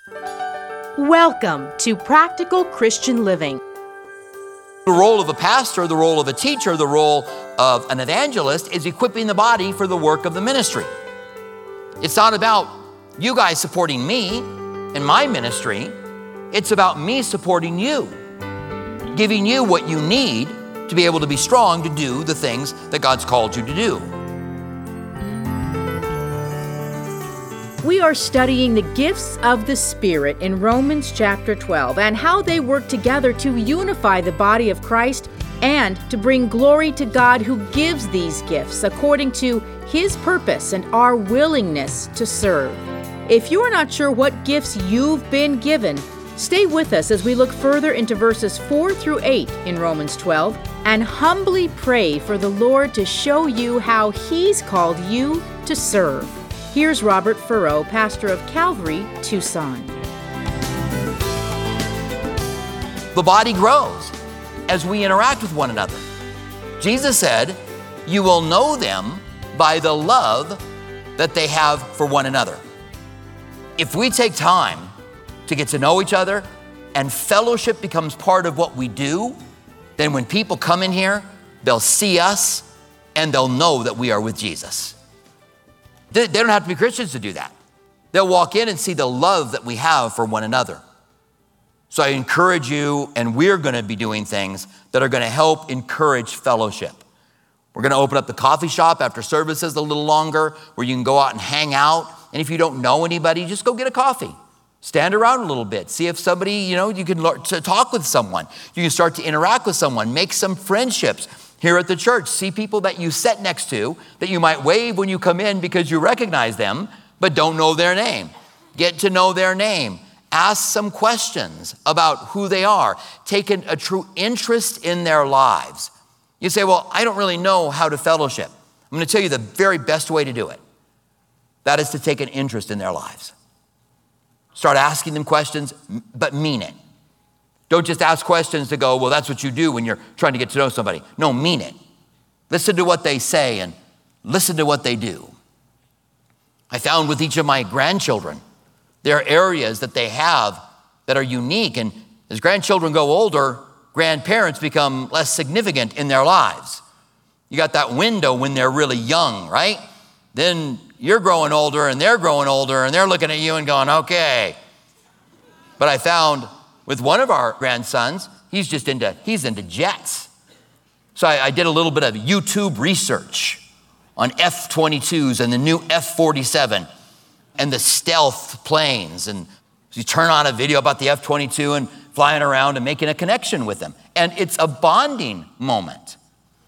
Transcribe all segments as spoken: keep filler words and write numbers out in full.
Welcome to Practical Christian Living. The role of a pastor, the role of a teacher, the role of an evangelist is equipping the body for the work of the ministry. It's not about you guys supporting me in my ministry. It's about me supporting you, giving you what you need to be able to be strong to do the things that God's called you to do. We are studying the gifts of the Spirit in Romans chapter twelve and how they work together to unify the body of Christ and to bring glory to God who gives these gifts according to His purpose and our willingness to serve. If you are not sure what gifts you've been given, stay with us as we look further into verses four through eight in Romans twelve and humbly pray for the Lord to show you how He's called you to serve. Here's Robert Furrow, pastor of Calvary, Tucson. The body grows as we interact with one another. Jesus said, "You will know them by the love that they have for one another." If we take time to get to know each other and fellowship becomes part of what we do, then when people come in here, they'll see us and they'll know that we are with Jesus. They don't have to be Christians to do that. They'll walk in and see the love that we have for one another. So I encourage you, and we're going to be doing things that are going to help encourage fellowship. We're going to open up the coffee shop after services a little longer where you can go out and hang out. And if you don't know anybody, just go get a coffee. Stand around a little bit. See if somebody, you know, you can learn to talk with someone. You can start to interact with someone, make some friendships here at the church. See people that you sit next to that you might wave when you come in because you recognize them, but don't know their name. Get to know their name. Ask some questions about who they are. Take a, a true interest in their lives. You say, well, I don't really know how to fellowship. I'm going to tell you the very best way to do it. That is to take an interest in their lives. Start asking them questions, but mean it. Don't just ask questions to go, well, that's what you do when you're trying to get to know somebody. No, mean it. Listen to what they say and listen to what they do. I found with each of my grandchildren, there are areas that they have that are unique. And as grandchildren go older, grandparents become less significant in their lives. You got that window when they're really young, right? Then you're growing older and they're growing older and they're looking at you and going, okay. But I found with one of our grandsons, he's just into, he's into jets. So I, I did a little bit of YouTube research on F twenty-twos and the new F forty-seven and the stealth planes. And you turn on a video about the F twenty-two and flying around and making a connection with them. And it's a bonding moment.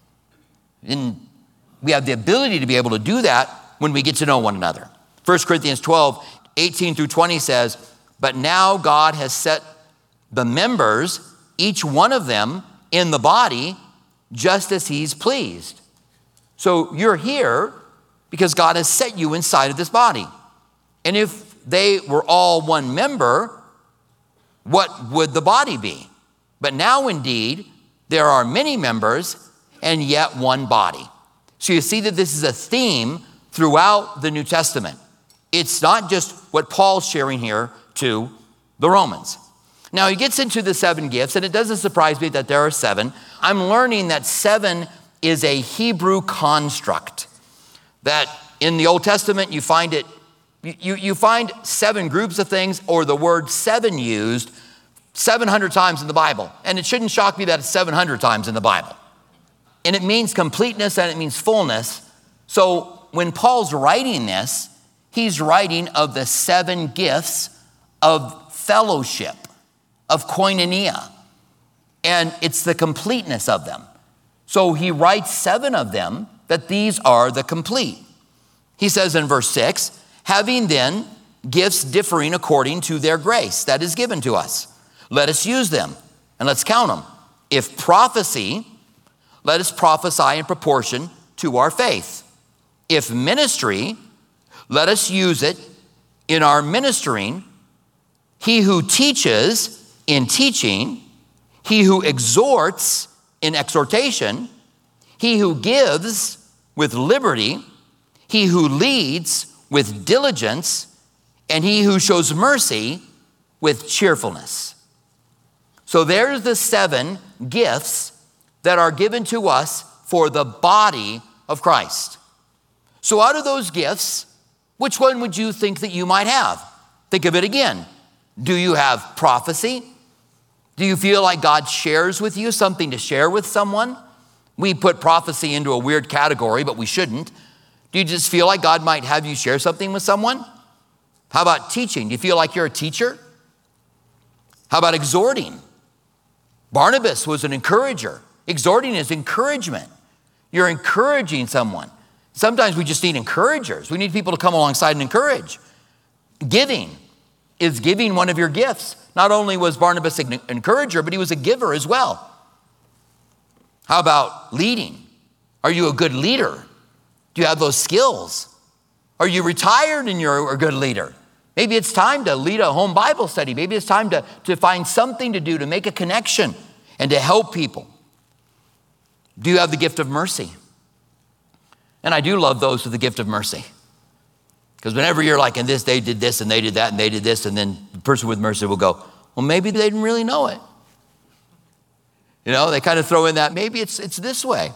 And we have the ability to be able to do that when we get to know one another. First Corinthians twelve, eighteen through twenty says, but now God has set the members, each one of them in the body, just as He's pleased. So you're here because God has set you inside of this body. And if they were all one member, what would the body be? But now indeed, there are many members and yet one body. So you see that this is a theme throughout the New Testament. It's not just what Paul's sharing here to the Romans. Now he gets into the seven gifts, and it doesn't surprise me that there are seven. I'm learning that seven is a Hebrew construct. That in the Old Testament, you find it, you, you find seven groups of things, or the word seven used seven hundred times in the Bible. And it shouldn't shock me that it's seven hundred times in the Bible. And it means completeness and it means fullness. So when Paul's writing this, he's writing of the seven gifts of fellowship, of koinonia. And it's the completeness of them. So he writes seven of them that these are the complete. He says in verse six, having then gifts differing according to their grace that is given to us, let us use them and let's count them. If prophecy, let us prophesy in proportion to our faith. If ministry, let us use it in our ministering. He who teaches in teaching, he who exhorts in exhortation, he who gives with liberty, he who leads with diligence, and he who shows mercy with cheerfulness. So there's the seven gifts that are given to us for the body of Christ. So out of those gifts, which one would you think that you might have? Think of it again. Do you have prophecy? Do you feel like God shares with you something to share with someone? We put prophecy into a weird category, but we shouldn't. Do you just feel like God might have you share something with someone? How about teaching? Do you feel like you're a teacher? How about exhorting? Barnabas was an encourager. Exhorting is encouragement. You're encouraging someone. Sometimes we just need encouragers. We need people to come alongside and encourage. Giving. Is giving one of your gifts? Not only was Barnabas an encourager, but he was a giver as well. How about leading? Are you a good leader? Do you have those skills? Are you retired and you're a good leader? Maybe it's time to lead a home Bible study. Maybe it's time to, to find something to do to make a connection and to help people. Do you have the gift of mercy? And I do love those with the gift of mercy. Because whenever you're like, and this, they did this, and they did that, and they did this, and then the person with mercy will go, well, maybe they didn't really know it. You know, they kind of throw in that, maybe it's, it's this way.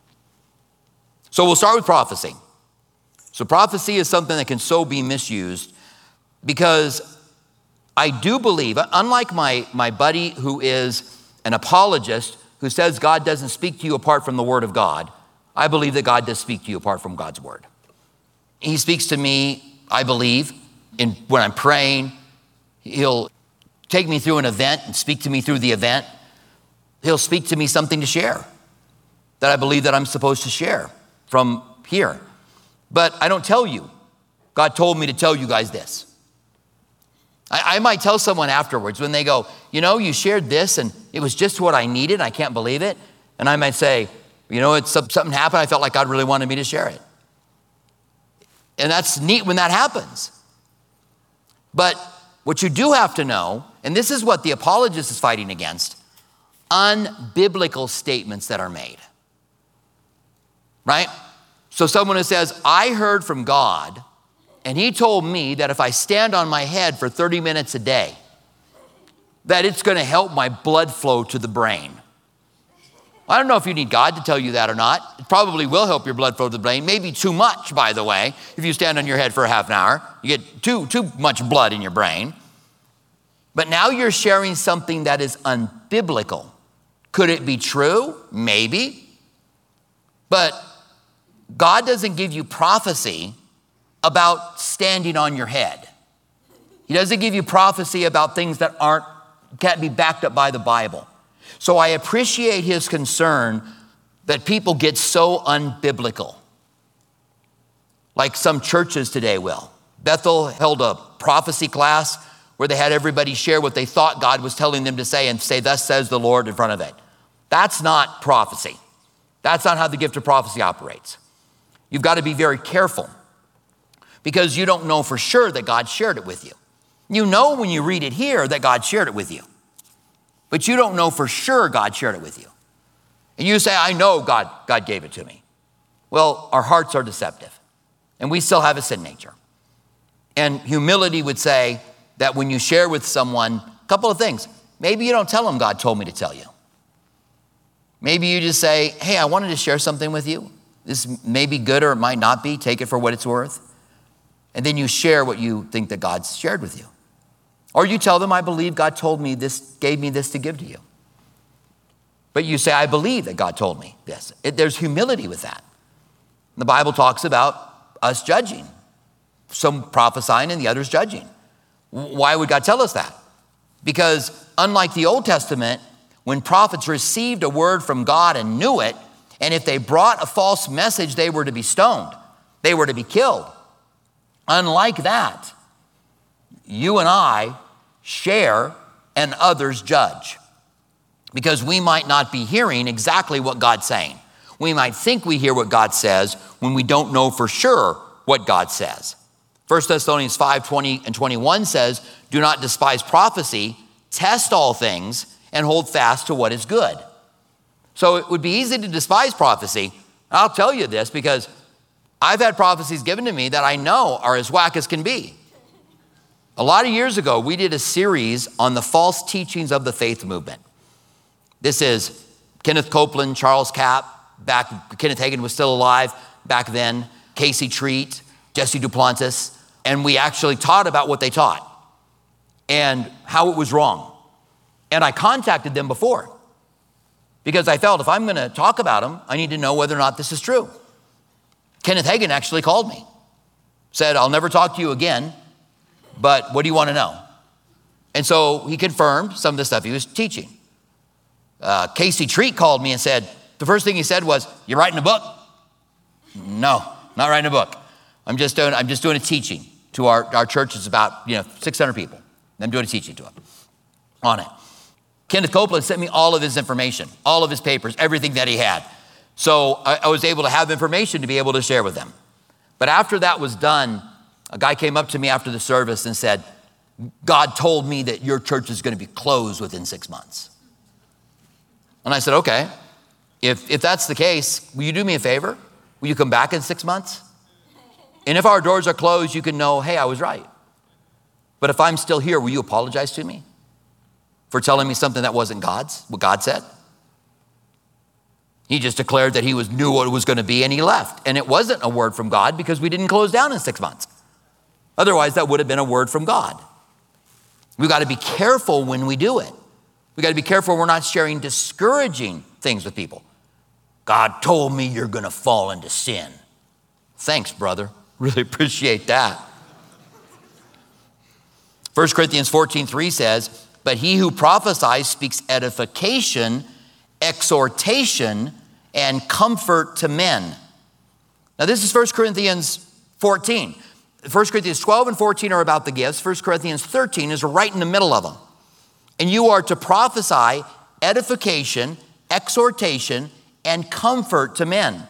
So we'll start with prophecy. So prophecy is something that can so be misused because I do believe, unlike my, my buddy who is an apologist who says God doesn't speak to you apart from the word of God, I believe that God does speak to you apart from God's word. He speaks to me, I believe, in when I'm praying. He'll take me through an event and speak to me through the event. He'll speak to me something to share that I believe that I'm supposed to share from here. But I don't tell you. God told me to tell you guys this. I, I might tell someone afterwards when they go, you know, you shared this and it was just what I needed. I can't believe it. And I might say, you know, it's something happened. I felt like God really wanted me to share it. And that's neat when that happens. But what you do have to know, and this is what the apologist is fighting against, unbiblical statements that are made. Right? So someone who says, I heard from God, and he told me that if I stand on my head for thirty minutes a day, that it's going to help my blood flow to the brain. I don't know if you need God to tell you that or not. It probably will help your blood flow to the brain. Maybe too much, by the way. If you stand on your head for a half an hour, you get too, too much blood in your brain. But now you're sharing something that is unbiblical. Could it be true? Maybe. But God doesn't give you prophecy about standing on your head. He doesn't give you prophecy about things that aren't, can't be backed up by the Bible. So I appreciate his concern that people get so unbiblical, like some churches today will. Bethel held a prophecy class where they had everybody share what they thought God was telling them to say and say, thus says the Lord in front of it. That's not prophecy. That's not how the gift of prophecy operates. You've got to be very careful because you don't know for sure that God shared it with you. You know when you read it here that God shared it with you. But you don't know for sure God shared it with you. And you say, I know God, God gave it to me. Well, our hearts are deceptive, and we still have a sin nature. And humility would say that when you share with someone, a couple of things. Maybe you don't tell them God told me to tell you. Maybe you just say, hey, I wanted to share something with you. This may be good or it might not be. Take it for what it's worth. And then you share what you think that God's shared with you. Or you tell them, I believe God told me this, gave me this to give to you. But you say, I believe that God told me this. It, there's humility with that. The Bible talks about us judging. Some prophesying and the others judging. Why would God tell us that? Because unlike the Old Testament, when prophets received a word from God and knew it, and if they brought a false message, they were to be stoned. They were to be killed. Unlike that, you and I share and others judge because we might not be hearing exactly what God's saying. We might think we hear what God says when we don't know for sure what God says. First Thessalonians five, twenty and twenty-one says, do not despise prophecy, test all things, and hold fast to what is good. So it would be easy to despise prophecy. I'll tell you this because I've had prophecies given to me that I know are as whack as can be. A lot of years ago, we did a series on the false teachings of the faith movement. This is Kenneth Copeland, Charles Capp, back, Kenneth Hagin was still alive back then, Casey Treat, Jesse Duplantis, and we actually taught about what they taught and how it was wrong. And I contacted them before because I felt if I'm gonna talk about them, I need to know whether or not this is true. Kenneth Hagin actually called me, said, I'll never talk to you again, but what do you wanna know? And so he confirmed some of the stuff he was teaching. Uh, Casey Treat called me and said, the first thing he said was, you writing a book? No, not writing a book. I'm just doing, I'm just doing a teaching to our, our church. It's about, you know, six hundred people. I'm doing a teaching to them on it. Kenneth Copeland sent me all of his information, all of his papers, everything that he had. So I, I was able to have information to be able to share with them. But after that was done, a guy came up to me after the service and said, God told me that your church is going to be closed within six months. And I said, okay, if, if that's the case, will you do me a favor? Will you come back in six months? And if our doors are closed, you can know, hey, I was right. But if I'm still here, will you apologize to me for telling me something that wasn't God's, what God said? He just declared that he was knew what it was going to be and he left. And it wasn't a word from God because we didn't close down in six months. Otherwise, that would have been a word from God. We've got to be careful when we do it. We got to be careful we're not sharing discouraging things with people. God told me you're going to fall into sin. Thanks, brother. Really appreciate that. First Corinthians fourteen three says, but he who prophesies speaks edification, exhortation, and comfort to men. Now this is First Corinthians fourteen. First Corinthians twelve and fourteen are about the gifts. First Corinthians thirteen is right in the middle of them. And you are to prophesy edification, exhortation, and comfort to men.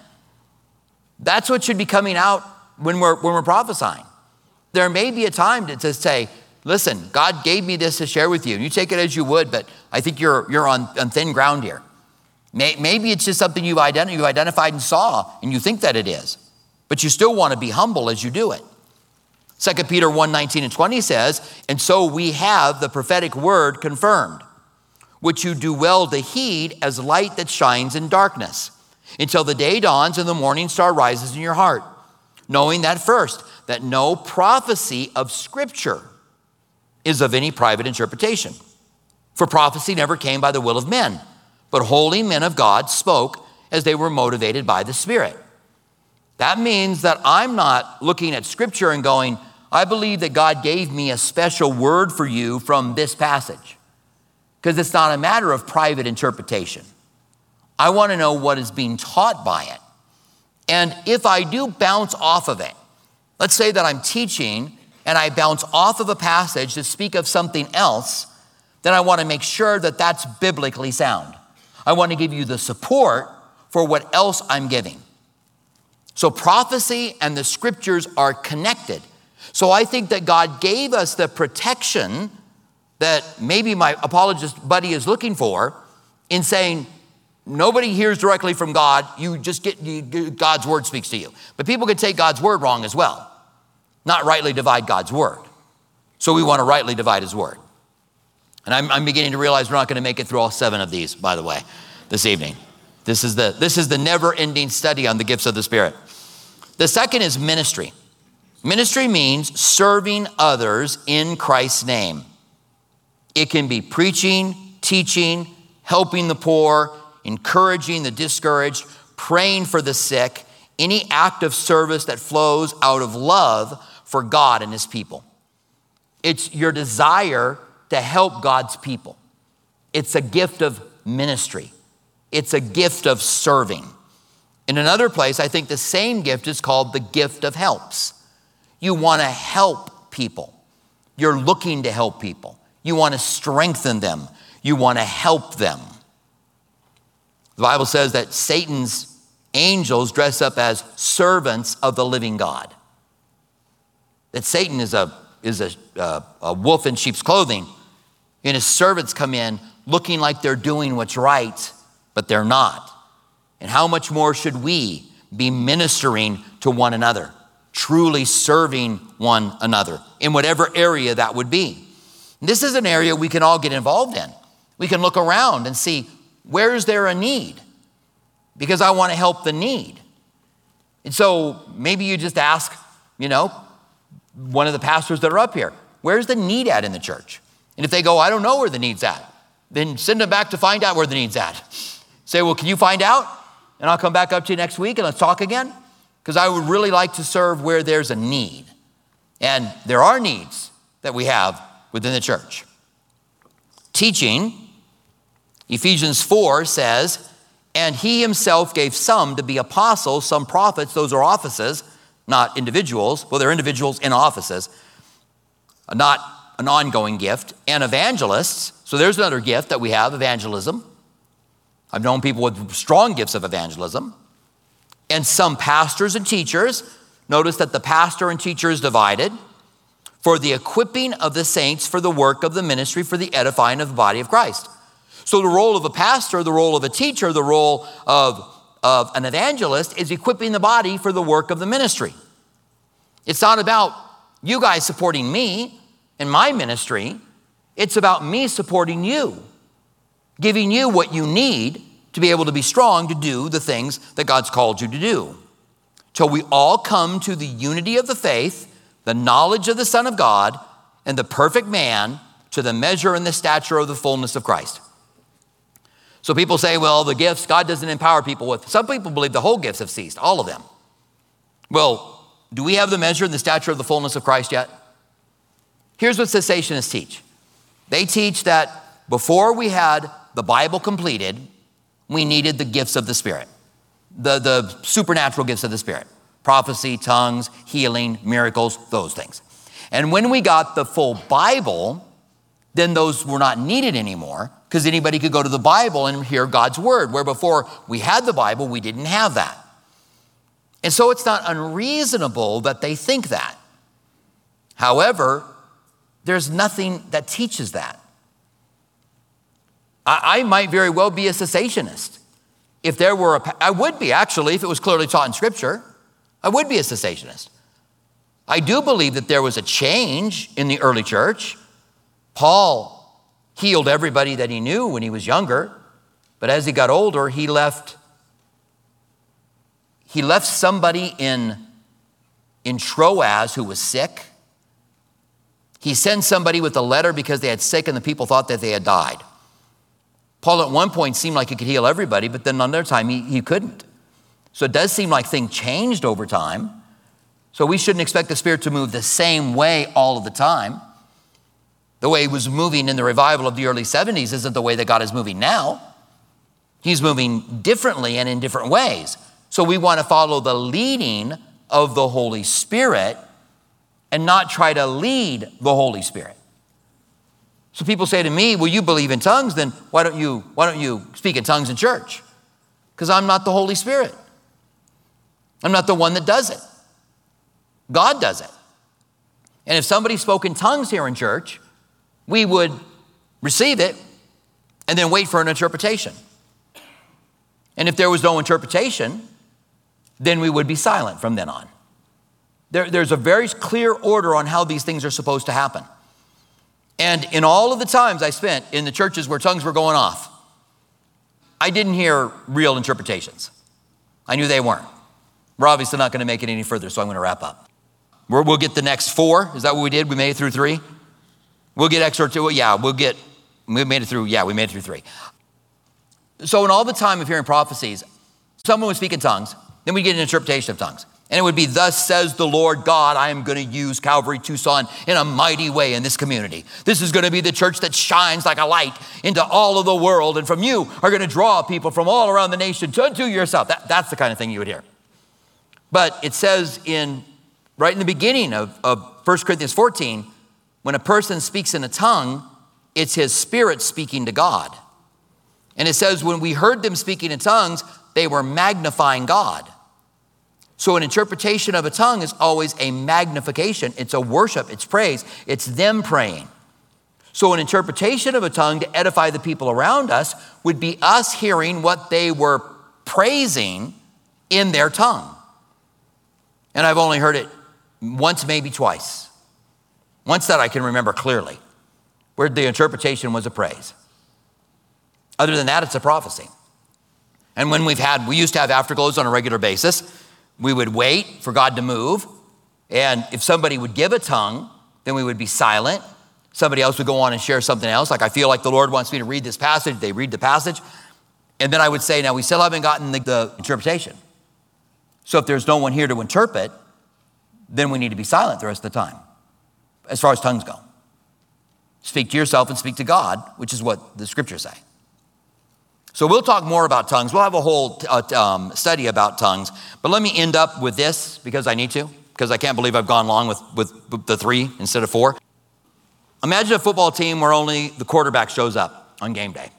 That's what should be coming out when we're, when we're prophesying. There may be a time to, to say, listen, God gave me this to share with you. You take it as you would, but I think you're, you're on, on thin ground here. May, maybe it's just something you've, ident- you've identified and saw, and you think that it is. But you still want to be humble as you do it. Second Peter one nineteen and twenty says, and so we have the prophetic word confirmed, which you do well to heed as light that shines in darkness, until the day dawns and the morning star rises in your heart, knowing that first, that no prophecy of Scripture is of any private interpretation. For prophecy never came by the will of men, but holy men of God spoke as they were motivated by the Spirit. That means that I'm not looking at Scripture and going, I believe that God gave me a special word for you from this passage. Because it's not a matter of private interpretation. I want to know what is being taught by it. And if I do bounce off of it, let's say that I'm teaching and I bounce off of a passage to speak of something else, then I want to make sure that that's biblically sound. I want to give you the support for what else I'm giving. So prophecy and the Scriptures are connected. So I think that God gave us the protection that maybe my apologist buddy is looking for in saying, nobody hears directly from God. You just get, you, God's word speaks to you. But people can take God's word wrong as well, not rightly divide God's word. So we want to rightly divide his word. And I'm, I'm beginning to realize we're not going to make it through all seven of these, by the way, this evening. This is the, this is the never-ending study on the gifts of the Spirit. The second is ministry. Ministry means serving others in Christ's name. It can be preaching, teaching, helping the poor, encouraging the discouraged, praying for the sick, any act of service that flows out of love for God and his people. It's your desire to help God's people. It's a gift of ministry. It's a gift of serving. In another place, I think the same gift is called the gift of helps. You want to help people. You're looking to help people. You want to strengthen them. You want to help them. The Bible says that Satan's angels dress up as servants of the living God. That Satan is a, is a, uh, a wolf in sheep's clothing, and his servants come in looking like they're doing what's right, but they're not. And how much more should we be ministering to one another, truly serving one another in whatever area that would be. This is an area we can all get involved in. We can look around and see, where is there a need? Because I want to help the need. And so maybe you just ask, you know, one of the pastors that are up here, where's the need at in the church? And if they go, I don't know where the need's at, then send them back to find out where the need's at. Say, well, can you find out? And I'll come back up to you next week and let's talk again. Because I would really like to serve where there's a need. And there are needs that we have within the church. Teaching, Ephesians four says, and he himself gave some to be apostles, some prophets, those are offices, not individuals. Well, they're individuals in offices, not an ongoing gift, and evangelists. So there's another gift that we have, evangelism. I've known people with strong gifts of evangelism. And some pastors and teachers. Notice that the pastor and teacher is divided. For the equipping of the saints for the work of the ministry, for the edifying of the body of Christ. So the role of a pastor, the role of a teacher, the role of, of an evangelist is equipping the body for the work of the ministry. It's not about you guys supporting me and my ministry. It's about me supporting you, giving you what you need to be able to be strong to do the things that God's called you to do. Till we all come to the unity of the faith, the knowledge of the Son of God, and the perfect man, to the measure and the stature of the fullness of Christ. So people say, well, the gifts, God doesn't empower people with. Some people believe the whole gifts have ceased, all of them. Well, do we have the measure and the stature of the fullness of Christ yet? Here's what cessationists teach. They teach that before we had the Bible completed, we needed the gifts of the Spirit, the, the supernatural gifts of the Spirit. Prophecy, tongues, healing, miracles, those things. And when we got the full Bible, then those were not needed anymore because anybody could go to the Bible and hear God's word, where before we had the Bible, we didn't have that. And so it's not unreasonable that they think that. However, there's nothing that teaches that. I, I might very well be a cessationist. If there were a, I would be actually, if it was clearly taught in Scripture. I would be a cessationist. I do believe that there was a change in the early church. Paul healed everybody that he knew when he was younger, but as he got older, he left, he left somebody in, in Troas who was sick. He sent somebody with a letter because they had sick and the people thought that they had died. Paul at one point seemed like he could heal everybody, but then another time he, he couldn't. So it does seem like things changed over time. So we shouldn't expect the Spirit to move the same way all of the time. The way he was moving in the revival of the early seventies isn't the way that God is moving now. He's moving differently and in different ways. So we want to follow the leading of the Holy Spirit and not try to lead the Holy Spirit. So people say to me, well, you believe in tongues, then why don't you, why don't you speak in tongues in church? Because I'm not the Holy Spirit. I'm not the one that does it. God does it. And if somebody spoke in tongues here in church, we would receive it and then wait for an interpretation. And if there was no interpretation, then we would be silent from then on. There, there's a very clear order on how these things are supposed to happen. And in all of the times I spent in the churches where tongues were going off, I didn't hear real interpretations. I knew they weren't. We're obviously not going to make it any further, so I'm going to wrap up. We're, we'll get the next four. Is that what we did? We made it through three? We'll get extra two. Well, yeah, we'll get, we made it through, yeah, we made it through three. So in all the time of hearing prophecies, someone would speak in tongues, then we get an interpretation of tongues. And it would be, thus says the Lord God, I am going to use Calvary Tucson in a mighty way in this community. This is going to be the church that shines like a light into all of the world. And from you are going to draw people from all around the nation to, to yourself. That, that's the kind of thing you would hear. But it says in right in the beginning of, of First Corinthians fourteen, when a person speaks in a tongue, it's his spirit speaking to God. And it says when we heard them speaking in tongues, they were magnifying God. So an interpretation of a tongue is always a magnification. It's a worship, it's praise, it's them praying. So an interpretation of a tongue to edify the people around us would be us hearing what they were praising in their tongue. And I've only heard it once, maybe twice. Once that I can remember clearly, where the interpretation was a praise. Other than that, it's a prophecy. And when we've had, we used to have afterglows on a regular basis. We would wait for God to move. And if somebody would give a tongue, then we would be silent. Somebody else would go on and share something else. Like, I feel like the Lord wants me to read this passage. They read the passage. And then I would say, now we still haven't gotten the, the interpretation. So if there's no one here to interpret, then we need to be silent the rest of the time, as far as tongues go. Speak to yourself and speak to God, which is what the scriptures say. So we'll talk more about tongues. We'll have a whole uh, um, study about tongues. But let me end up with this, because I need to, because I can't believe I've gone long with, with the three instead of four. Imagine a football team where only the quarterback shows up on game day.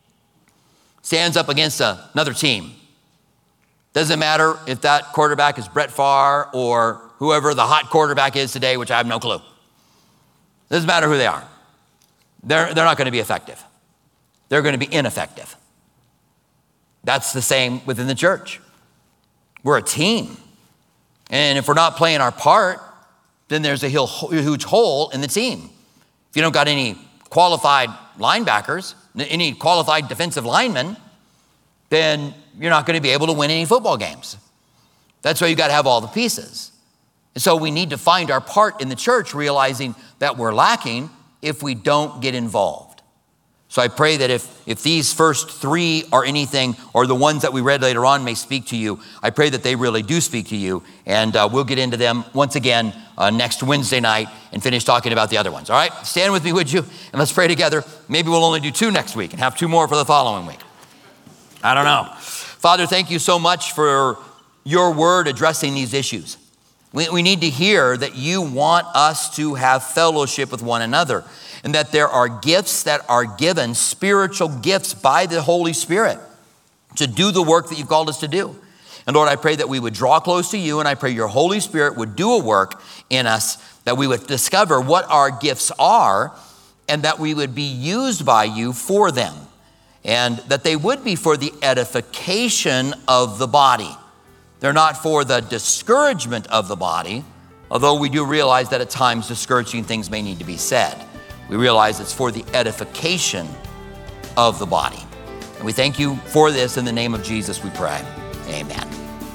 Stands up against a, another team. Doesn't matter if that quarterback is Brett Favre or whoever the hot quarterback is today, which I have no clue. Doesn't matter who they are. They're, they're not going to be effective. They're going to be ineffective. That's the same within the church. We're a team. And if we're not playing our part, then there's a huge hole in the team. If you don't got any qualified linebackers, any qualified defensive linemen, then you're not going to be able to win any football games. That's why you got to have all the pieces. And so we need to find our part in the church, realizing that we're lacking if we don't get involved. So I pray that if, if these first three are anything, or the ones that we read later on may speak to you, I pray that they really do speak to you. And uh, we'll get into them once again uh, next Wednesday night and finish talking about the other ones. All right, stand with me, would you? And let's pray together. Maybe we'll only do two next week and have two more for the following week. I don't know. Father, thank you so much for your word addressing these issues. We, we need to hear that you want us to have fellowship with one another, and that there are gifts that are given, spiritual gifts by the Holy Spirit to do the work that you've called us to do. And Lord, I pray that we would draw close to you, and I pray your Holy Spirit would do a work in us, that we would discover what our gifts are, and that we would be used by you for them, and that they would be for the edification of the body. They're not for the discouragement of the body, although we do realize that at times discouraging things may need to be said. We realize it's for the edification of the body. And we thank you for this. In the name of Jesus, we pray. Amen.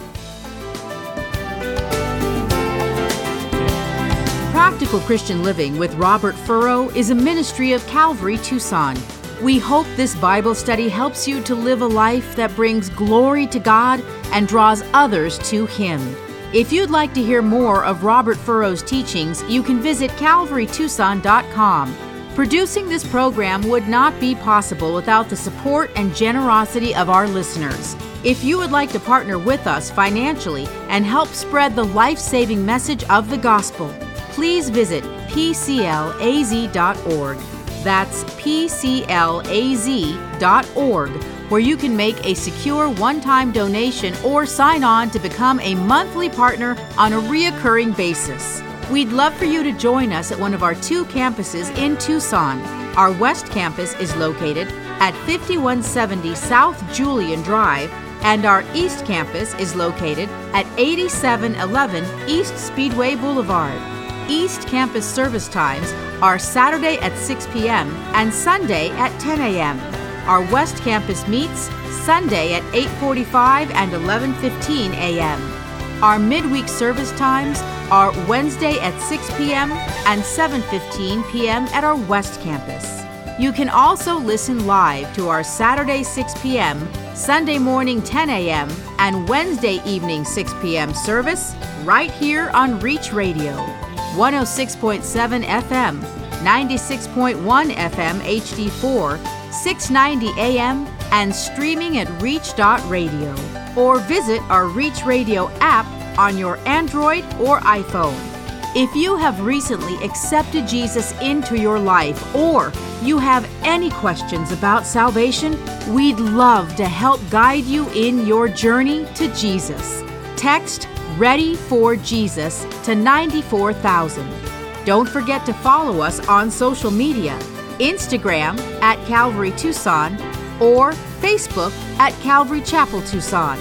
Practical Christian Living with Robert Furrow is a ministry of Calvary Tucson. We hope this Bible study helps you to live a life that brings glory to God and draws others to Him. If you'd like to hear more of Robert Furrow's teachings, you can visit calvary tucson dot com. Producing this program would not be possible without the support and generosity of our listeners. If you would like to partner with us financially and help spread the life-saving message of the gospel, please visit p c l a z dot org. That's p c l a z dot org, where you can make a secure one-time donation or sign on to become a monthly partner on a reoccurring basis. We'd love for you to join us at one of our two campuses in Tucson. Our West Campus is located at fifty-one seventy South Julian Drive, and our East Campus is located at eighty-seven eleven East Speedway Boulevard. East Campus service times are Saturday at six p.m. and Sunday at ten a.m. Our West Campus meets Sunday at eight forty-five and eleven fifteen a.m. Our midweek service times are Wednesday at six p.m. and seven fifteen p.m. at our West Campus. You can also listen live to our Saturday six p.m., Sunday morning ten a.m., and Wednesday evening six p.m. service right here on Reach Radio. one oh six point seven F M, ninety-six point one F M H D four, six ninety A M, and streaming at reach dot radio. Or visit our Reach Radio app on your Android or iPhone. If you have recently accepted Jesus into your life, or you have any questions about salvation, we'd love to help guide you in your journey to Jesus. Text Ready for Jesus to ninety-four thousand. Don't forget to follow us on social media, Instagram at Calvary Tucson or Facebook at Calvary Chapel Tucson.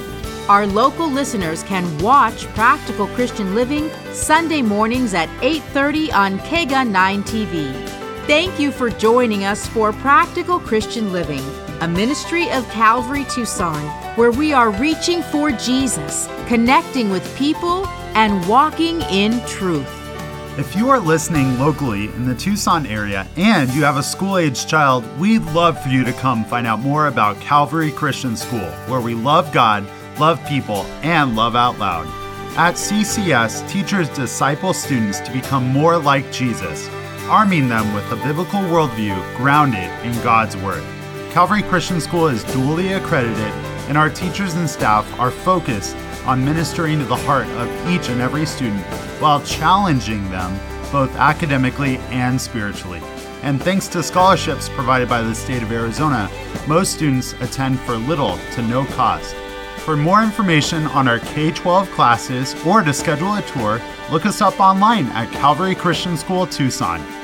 Our local listeners can watch Practical Christian Living Sunday mornings at eight thirty on K G A nine T V. Thank you for joining us for Practical Christian Living, a ministry of Calvary Tucson, where we are reaching for Jesus, connecting with people, and walking in truth. If you are listening locally in the Tucson area and you have a school-aged child, we'd love for you to come find out more about Calvary Christian School, where we love God, love people, and love out loud. At C C S, teachers disciple students to become more like Jesus, arming them with a biblical worldview grounded in God's Word. Calvary Christian School is duly accredited, and our teachers and staff are focused on ministering to the heart of each and every student while challenging them both academically and spiritually. And thanks to scholarships provided by the state of Arizona, most students attend for little to no cost. For more information on our K twelve classes or to schedule a tour, look us up online at Calvary Christian School Tucson.